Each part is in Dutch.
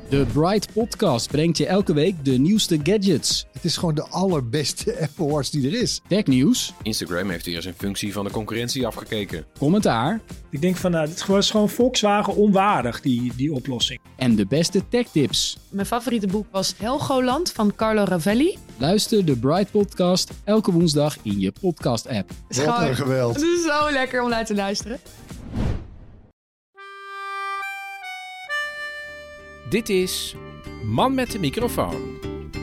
De Bright Podcast brengt je elke week de nieuwste gadgets. Het is gewoon de allerbeste Apple Watch die er is. Technieuws. Instagram heeft weer zijn functie van de concurrentie afgekeken. Commentaar. Ik denk van, dit is gewoon Volkswagen onwaardig, die oplossing. En de beste techtips. Mijn favoriete boek was Helgoland van Carlo Ravelli. Luister de Bright Podcast elke woensdag in je podcast-app. Wat een geweld. Het is zo lekker om naar te luisteren. Dit is Man met de microfoon.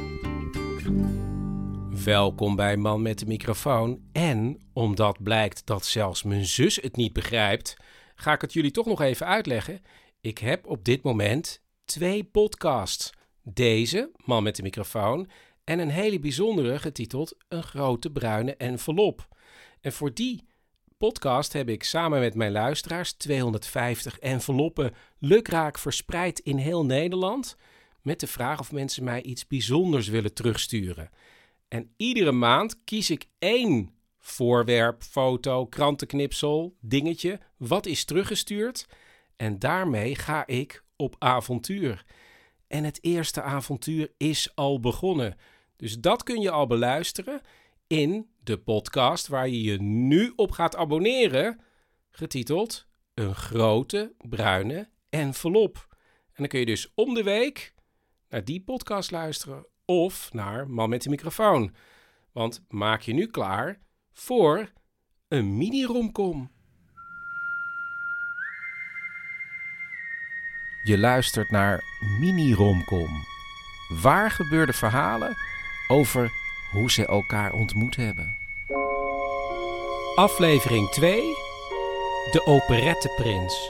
Welkom bij Man met de microfoon. En omdat blijkt dat zelfs mijn zus het niet begrijpt, ga ik het jullie toch nog even uitleggen. Ik heb op dit moment 2 podcasts. Deze, Man met de microfoon, en een hele bijzondere getiteld Een grote bruine envelop. En voor die podcast heb ik samen met mijn luisteraars 250 enveloppen lukraak verspreid in heel Nederland, met de vraag of mensen mij iets bijzonders willen terugsturen. En iedere maand kies ik 1 voorwerp, foto, krantenknipsel, dingetje, wat is teruggestuurd. En daarmee ga ik op avontuur. En het eerste avontuur is al begonnen. Dus dat kun je al beluisteren in de podcast waar je je nu op gaat abonneren, getiteld Een grote bruine envelop. En dan kun je dus om de week naar die podcast luisteren of naar Man met de microfoon. Want maak je nu klaar voor een mini-romcom. Je luistert naar mini-romcom. Waar gebeurde verhalen over hoe ze elkaar ontmoet hebben. Aflevering 2. De operetteprins.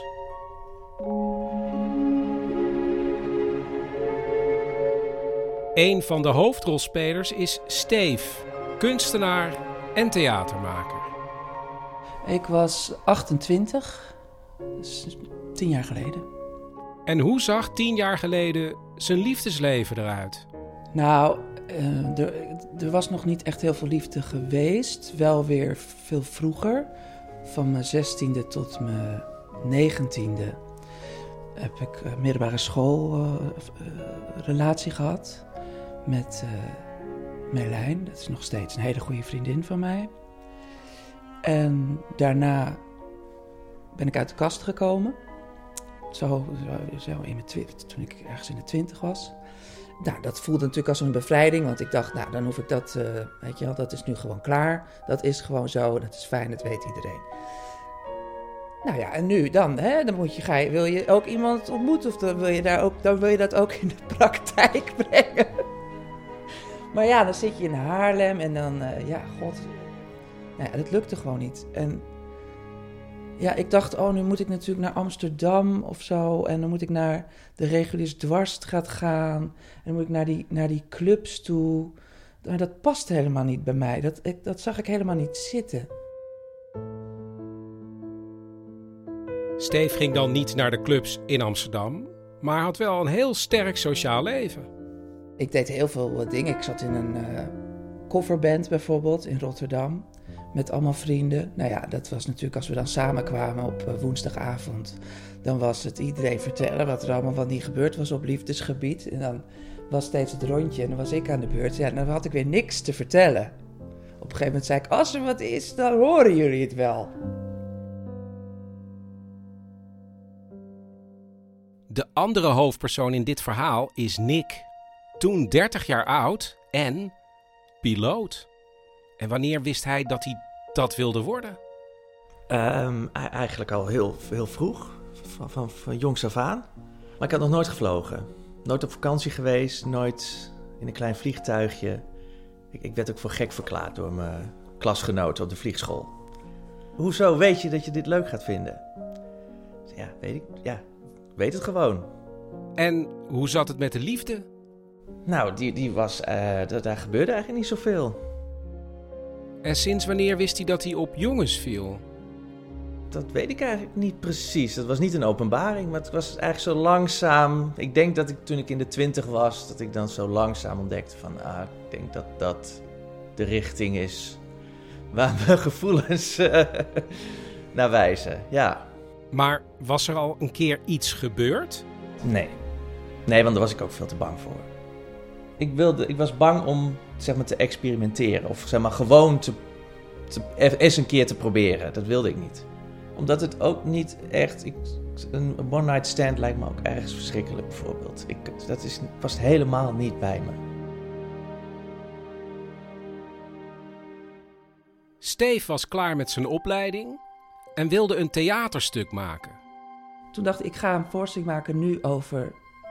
Een van de hoofdrolspelers is Steve, kunstenaar en theatermaker. Ik was 28, dus 10 jaar geleden. En hoe zag 10 jaar geleden zijn liefdesleven eruit? Nou, er was nog niet echt heel veel liefde geweest. Wel weer veel vroeger. Van mijn 16e tot mijn 19e heb ik middelbare school relatie gehad met Merlijn. Dat is nog steeds een hele goede vriendin van mij. En daarna ben ik uit de kast gekomen. Zo in mijn toen ik ergens in de 20 was. Nou, dat voelde natuurlijk als een bevrijding, want ik dacht, nou, dan hoef ik dat, weet je wel, dat is nu gewoon klaar. Dat is gewoon zo, dat is fijn, dat weet iedereen. Nou ja, en nu dan, hè, dan wil je ook iemand ontmoeten of dan wil je dat ook in de praktijk brengen. Maar ja, dan zit je in Haarlem en dan, god, nou ja, dat lukte gewoon niet. En ja, ik dacht, nu moet ik natuurlijk naar Amsterdam of zo. En dan moet ik naar de Reguliers Dwarsstraat gaan. En dan moet ik naar die clubs toe. Maar dat past helemaal niet bij mij. Dat zag ik helemaal niet zitten. Steve ging dan niet naar de clubs in Amsterdam, maar had wel een heel sterk sociaal leven. Ik deed heel veel dingen. Ik zat in een coverband bijvoorbeeld in Rotterdam. Met allemaal vrienden. Nou ja, dat was natuurlijk als we dan samenkwamen op woensdagavond. Dan was het iedereen vertellen wat er allemaal van die gebeurd was op liefdesgebied. En dan was steeds het rondje en dan was ik aan de beurt. Ja, dan had ik weer niks te vertellen. Op een gegeven moment zei ik, als er wat is, dan horen jullie het wel. De andere hoofdpersoon in dit verhaal is Nick. Toen 30 jaar oud en piloot. En wanneer wist hij dat hij dat wilde worden? Eigenlijk al heel vroeg, van jongs af aan. Maar ik had nog nooit gevlogen. Nooit op vakantie geweest, nooit in een klein vliegtuigje. Ik werd ook voor gek verklaard door mijn klasgenoten op de vliegschool. Hoezo weet je dat je dit leuk gaat vinden? Ja, weet het gewoon. En hoe zat het met de liefde? Nou, die was, daar gebeurde eigenlijk niet zoveel. En sinds wanneer wist hij dat hij op jongens viel? Dat weet ik eigenlijk niet precies. Dat was niet een openbaring, maar het was eigenlijk zo langzaam. Ik denk dat toen ik in de 20 was, dat ik dan zo langzaam ontdekte van, ik denk dat dat de richting is waar mijn gevoelens naar wijzen, ja. Maar was er al een keer iets gebeurd? Nee. Nee, want daar was ik ook veel te bang voor. Ik was bang om zeg maar, te experimenteren. Of zeg maar, gewoon eens een keer te proberen. Dat wilde ik niet. Omdat het ook niet echt... Een one night stand lijkt me ook ergens verschrikkelijk bijvoorbeeld. Dat was helemaal niet bij me. Steve was klaar met zijn opleiding en wilde een theaterstuk maken. Toen dacht ik ga een voorstelling maken nu over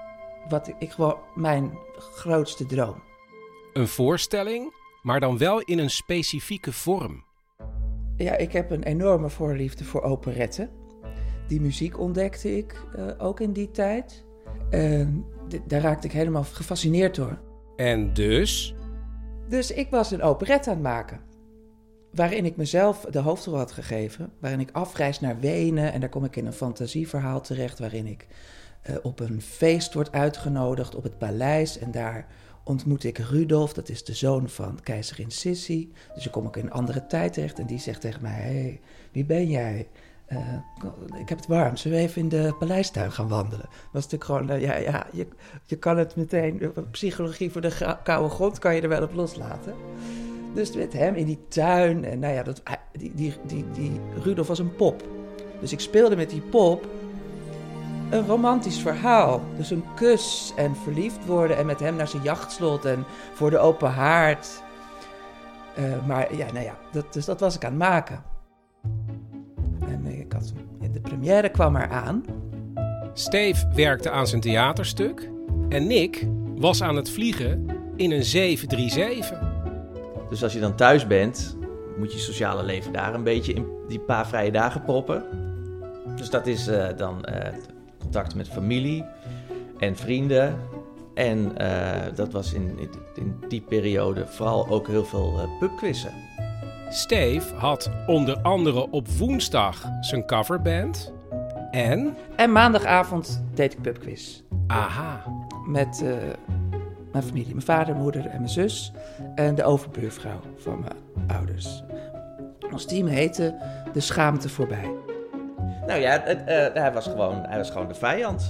mijn grootste droom. Een voorstelling, maar dan wel in een specifieke vorm. Ja, ik heb een enorme voorliefde voor operetten. Die muziek ontdekte ik ook in die tijd. Daar raakte ik helemaal gefascineerd door. En dus? Dus ik was een operette aan het maken. Waarin ik mezelf de hoofdrol had gegeven. Waarin ik afreis naar Wenen. En daar kom ik in een fantasieverhaal terecht. Waarin ik op een feest word uitgenodigd op het paleis. En daar ontmoet ik Rudolf. Dat is de zoon van keizerin Sissi. Dus dan kom ik in een andere tijd terecht. En die zegt tegen mij: hey, wie ben jij? Ik heb het warm. Zullen we even in de paleistuin gaan wandelen? Dat is natuurlijk gewoon... je kan het meteen... Psychologie voor de koude grond kan je er wel op loslaten. Dus met hem in die tuin. En nou ja, die Rudolf was een pop. Dus ik speelde met die pop een romantisch verhaal. Dus een kus en verliefd worden. En met hem naar zijn jachtslot en voor de open haard. Dus dat was ik aan het maken. En de première kwam eraan. Steve werkte aan zijn theaterstuk. En Nick was aan het vliegen in een 737. Dus als je dan thuis bent, moet je sociale leven daar een beetje in die paar vrije dagen proppen. Dus dat is dan contact met familie en vrienden. En dat was in die periode vooral ook heel veel pubquizzen. Steve had onder andere op woensdag zijn coverband. En maandagavond deed ik pubquiz. Aha. Met mijn familie, mijn vader, moeder en mijn zus. En de overbuurvrouw van mijn ouders. Ons team heette De Schaamte Voorbij. Nou ja, hij was gewoon de vijand.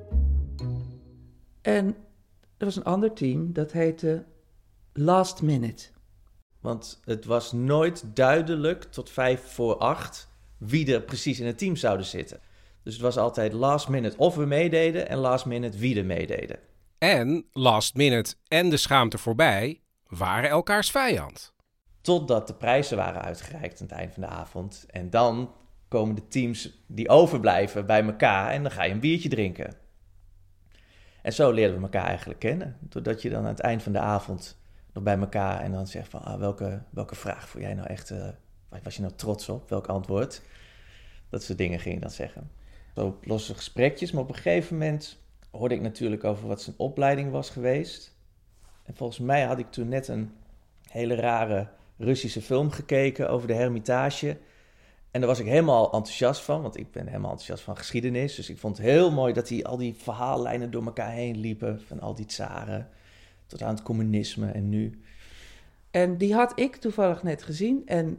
En er was een ander team, dat heette Last Minute. Want het was nooit duidelijk tot 7:55 wie er precies in het team zouden zitten. Dus het was altijd last minute of we meededen en last minute wie er meededen. En Last Minute en De Schaamte Voorbij waren elkaars vijand. Totdat de prijzen waren uitgereikt aan het eind van de avond. En dan komen de teams die overblijven bij elkaar en dan ga je een biertje drinken. En zo leerden we elkaar eigenlijk kennen. Doordat je dan aan het eind van de avond nog bij elkaar en dan zegt van welke vraag vond jij nou echt, waar was je nou trots op, welk antwoord? Dat soort dingen ging je dan zeggen. Zo losse gesprekjes, maar op een gegeven moment hoorde ik natuurlijk over wat zijn opleiding was geweest. En volgens mij had ik toen net een hele rare Russische film gekeken over de Hermitage. En daar was ik helemaal enthousiast van, want ik ben helemaal enthousiast van geschiedenis. Dus ik vond het heel mooi dat al die verhaallijnen door elkaar heen liepen, van al die tsaren tot aan het communisme en nu. En die had ik toevallig net gezien en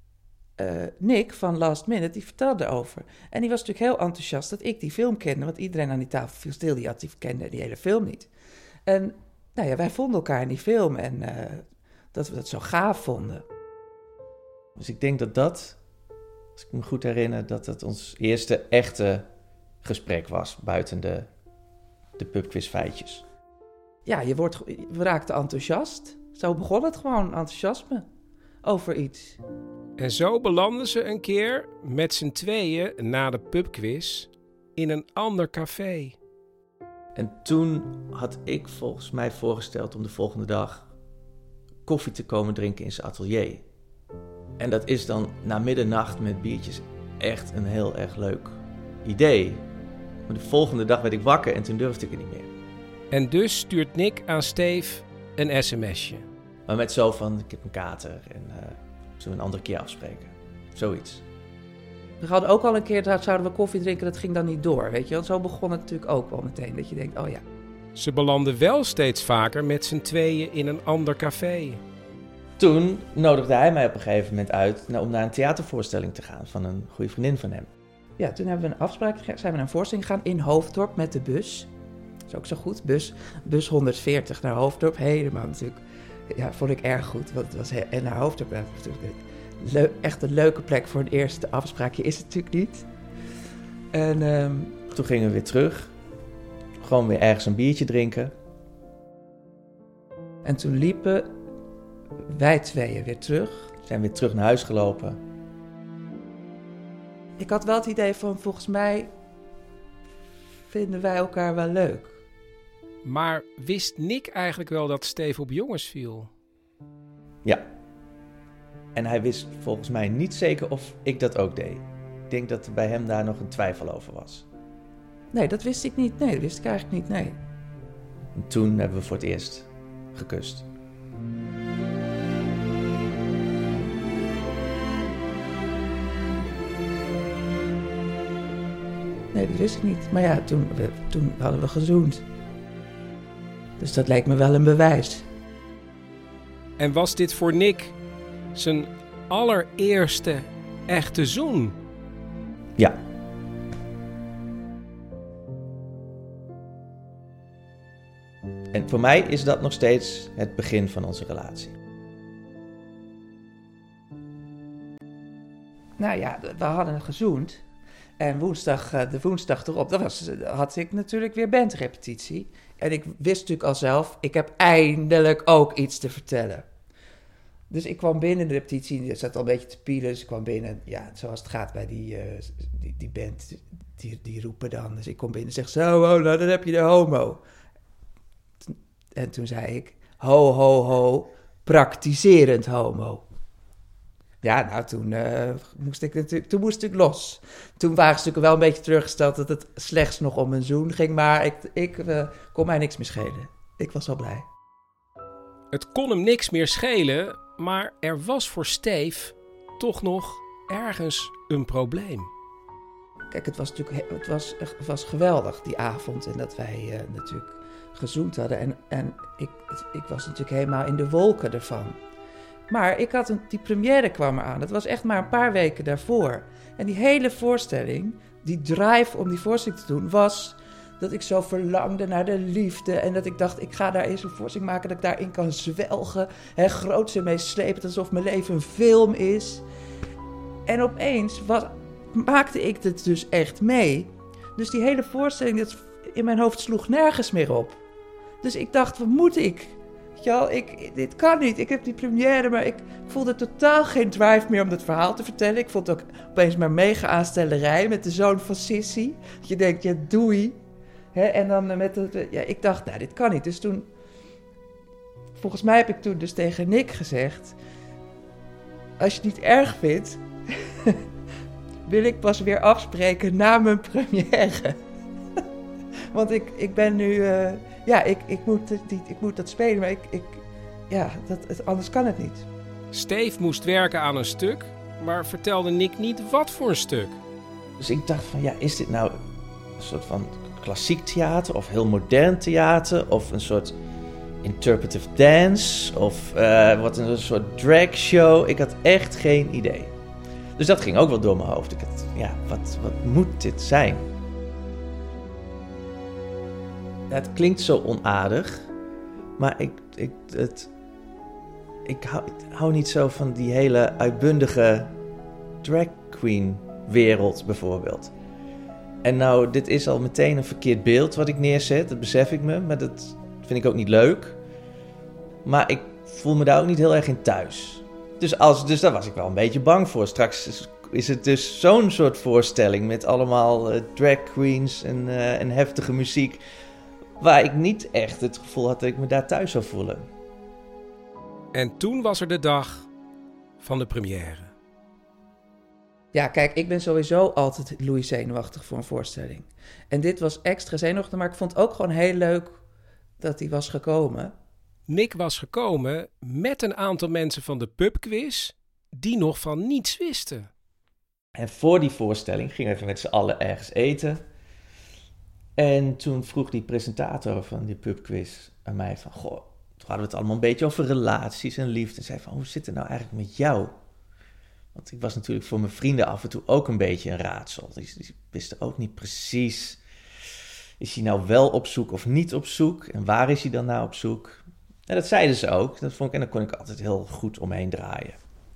Nick van Last Minute, die vertelde erover. En die was natuurlijk heel enthousiast dat ik die film kende, want iedereen aan die tafel viel stil, die kende die hele film niet. En nou ja, wij vonden elkaar in die film en dat we dat zo gaaf vonden. Dus ik denk dat, als ik me goed herinner, dat het ons eerste echte gesprek was, buiten de pubquizfeitjes. Ja, we raakten enthousiast. Zo begon het gewoon, enthousiasme over iets. En zo belanden ze een keer met z'n tweeën na de pubquiz in een ander café. En toen had ik volgens mij voorgesteld om de volgende dag koffie te komen drinken in zijn atelier. En dat is dan na middernacht met biertjes echt een heel erg leuk idee. Maar de volgende dag werd ik wakker en toen durfde ik het niet meer. En dus stuurt Nick aan Steve een sms'je. Maar met zo van, ik heb een kater en zullen we een andere keer afspreken. Zoiets. We hadden ook al een keer, daar zouden we koffie drinken, dat ging dan niet door, weet je. Want zo begon het natuurlijk ook wel meteen, dat je denkt, oh ja. Ze belanden wel steeds vaker met z'n tweeën in een ander café. Toen nodigde hij mij op een gegeven moment uit om naar een theatervoorstelling te gaan van een goede vriendin van hem. Ja, toen hebben we een afspraak, zijn we naar een voorstelling gegaan in Hoofddorp met de bus. is ook zo goed. Bus 140 naar Hoofddorp, helemaal natuurlijk. Ja, vond ik erg goed. Want het was en naar Hoofddorp, echt een leuke plek voor een eerste afspraakje is het natuurlijk niet. En toen gingen we weer terug. Gewoon weer ergens een biertje drinken. En toen liepen wij tweeën weer terug. Zijn weer terug naar huis gelopen. Ik had wel het idee van, volgens mij vinden wij elkaar wel leuk. Maar wist Nick eigenlijk wel dat Steve op jongens viel? Ja. En hij wist volgens mij niet zeker of ik dat ook deed. Ik denk dat er bij hem daar nog een twijfel over was. Nee, dat wist ik niet. Nee, dat wist ik eigenlijk niet, nee. En toen hebben we voor het eerst gekust. Nee, dat wist ik niet. Maar ja, toen hadden we gezoend. Dus dat leek me wel een bewijs. En was dit voor Nick zijn allereerste echte zoen? Ja. En voor mij is dat nog steeds het begin van onze relatie. Nou ja, we hadden gezoend. En de woensdag erop, had ik natuurlijk weer bandrepetitie. En ik wist natuurlijk al zelf, ik heb eindelijk ook iets te vertellen. Dus ik kwam binnen de repetitie, het zat al een beetje te pielen. Dus ik kwam binnen, ja, zoals het gaat bij die band, die roepen dan. Dus ik kom binnen en zeg, zo, nou, dan heb je de homo. En toen zei ik, ho, ho, ho, praktiserend homo. Ja, nou, toen moest ik los. Toen waren ze natuurlijk wel een beetje teruggesteld dat het slechts nog om een zoen ging. Maar ik kon mij niks meer schelen. Ik was wel blij. Het kon hem niks meer schelen, maar er was voor Steve toch nog ergens een probleem. Kijk, het was geweldig die avond en dat wij natuurlijk gezoend hadden. En ik was natuurlijk helemaal in de wolken ervan. Maar die première kwam eraan. Dat was echt maar een paar weken daarvoor. En die hele voorstelling, die drive om die voorstelling te doen, was dat ik zo verlangde naar de liefde. En dat ik dacht, ik ga daar eens een voorstelling maken dat ik daarin kan zwelgen. Groots en meeslepend, alsof mijn leven een film is. En opeens maakte ik het dus echt mee. Dus die hele voorstelling, dat in mijn hoofd sloeg nergens meer op. Dus ik dacht, wat moet ik? Ja, dit kan niet. Ik heb die première, maar ik voelde totaal geen drive meer om dat verhaal te vertellen. Ik vond het ook opeens maar mega aanstellerij met de zoon van Sissy. Dat je denkt, ja, doei. En dan ik dacht, nou, dit kan niet. Dus toen, volgens mij heb ik toen dus tegen Nick gezegd, als je het niet erg vindt, wil ik pas weer afspreken na mijn première. Want ik ben nu... ik moet dat spelen, maar anders kan het niet. Steve moest werken aan een stuk, maar vertelde Nick niet wat voor een stuk. Dus ik dacht van, ja, is dit nou een soort van klassiek theater of heel modern theater of een soort interpretive dance of wat een soort drag show? Ik had echt geen idee. Dus dat ging ook wel door mijn hoofd. Ik dacht, ja, wat moet dit zijn? Het klinkt zo onaardig, maar ik hou niet zo van die hele uitbundige drag queen wereld bijvoorbeeld. En nou, dit is al meteen een verkeerd beeld wat ik neerzet, dat besef ik me, maar dat vind ik ook niet leuk. Maar ik voel me daar ook niet heel erg in thuis. Dus daar was ik wel een beetje bang voor. Straks is het dus zo'n soort voorstelling met allemaal drag queens en heftige muziek, waar ik niet echt het gevoel had dat ik me daar thuis zou voelen. En toen was er de dag van de première. Ja, kijk, ik ben sowieso altijd Louis zenuwachtig voor een voorstelling. En dit was extra zenuwachtig, maar ik vond het ook gewoon heel leuk dat hij was gekomen. Nick was gekomen met een aantal mensen van de pubquiz die nog van niets wisten. En voor die voorstelling gingen we even met z'n allen ergens eten. En toen vroeg die presentator van die pubquiz aan mij van, goh, toen hadden we het allemaal een beetje over relaties en liefde. En zei van, hoe zit het nou eigenlijk met jou? Want ik was natuurlijk voor mijn vrienden af en toe ook een beetje een raadsel. Die wisten ook niet precies, Is hij nou wel op zoek of niet op zoek? En waar is hij dan nou op zoek? En dat zeiden ze ook. En daar kon ik altijd heel goed omheen draaien.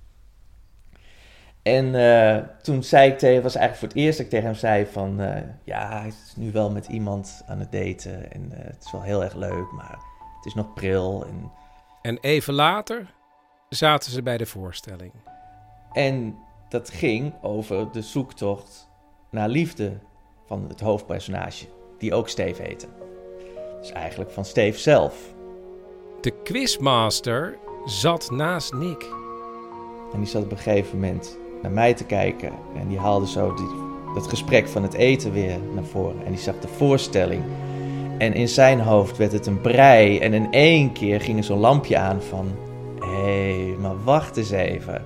En toen zei ik tegen, was eigenlijk voor het eerst dat ik tegen hem zei van... hij is nu wel met iemand aan het daten en het is wel heel erg leuk, maar het is nog pril. En even later zaten ze bij de voorstelling. En dat ging over de zoektocht naar liefde van het hoofdpersonage, die ook Steve heette. Dus eigenlijk van Steve zelf. De quizmaster zat naast Nick. En die zat op een gegeven moment naar mij te kijken. En die haalde zo dat gesprek van het eten weer naar voren. En die zag de voorstelling. En in zijn hoofd werd het een brei. En in één keer ging er zo'n lampje aan van... Hé, maar wacht eens even.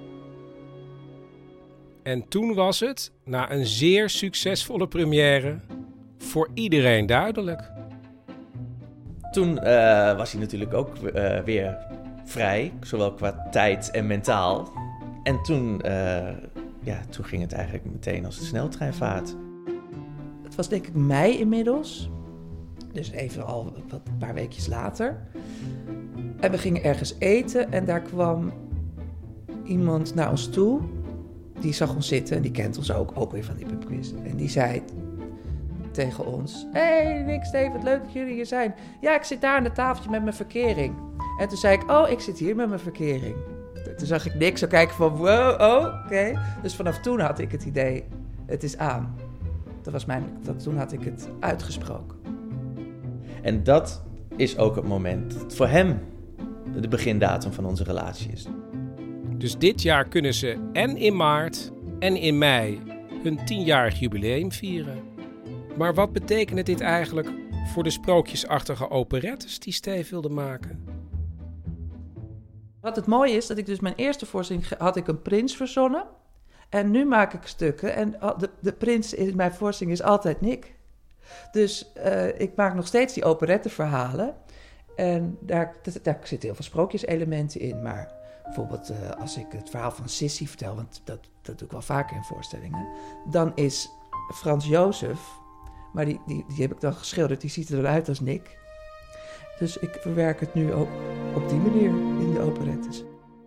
En toen was het, na een zeer succesvolle première, voor iedereen duidelijk. Toen was hij natuurlijk ook weer vrij, zowel qua tijd en mentaal. En toen ging het eigenlijk meteen als een sneltreinvaart. Het was denk ik mei inmiddels. Dus even al een paar weekjes later. En we gingen ergens eten en daar kwam iemand naar ons toe. Die zag ons zitten en die kent ons ook weer van die pubquiz. En die zei tegen ons... Hey Nick, Steve, wat leuk dat jullie hier zijn. Ja, ik zit daar aan het tafeltje met mijn verkering. En toen zei ik, ik zit hier met mijn verkering. Toen zag ik Nick zo kijken van, wow, oké. Dus vanaf toen had ik het idee, het is aan. Toen had ik het uitgesproken. En dat is ook het moment dat voor hem de begindatum van onze relatie is. Dus dit jaar kunnen ze en in maart en in mei hun 10-jarig jubileum vieren. Maar wat betekende dit eigenlijk voor de sprookjesachtige operettes die Steve wilde maken? Wat het mooie is, dat ik dus mijn eerste voorstelling had ik een prins verzonnen. En nu maak ik stukken en de prins in mijn voorstelling is altijd Nick. Dus ik maak nog steeds die operetteverhalen. En daar zitten heel veel sprookjeselementen in. Maar bijvoorbeeld als ik het verhaal van Sissy vertel, want dat doe ik wel vaker in voorstellingen. Dan is Frans Jozef, maar die heb ik dan geschilderd, die ziet eruit als Nick. Dus ik verwerk het nu ook op die manier in de operettes.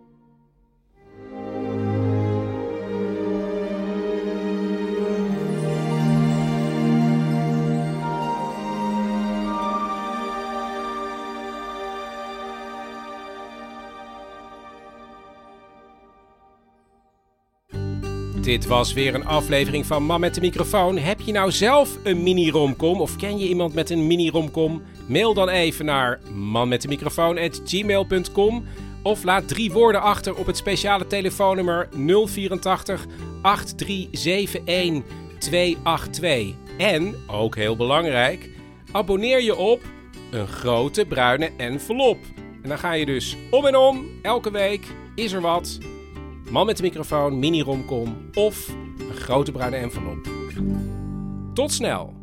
Dit was weer een aflevering van Man met de microfoon. Heb je nou zelf een mini-romcom of ken je iemand met een mini-romcom? Mail dan even naar manmetdemicrofoon@gmail.com of laat 3 woorden achter op het speciale telefoonnummer 084 8371 282. En, ook heel belangrijk, abonneer je op een grote bruine envelop. En dan ga je dus om en om, elke week is er wat... Man met de microfoon, mini-romcom of een grote bruine envelop. Tot snel!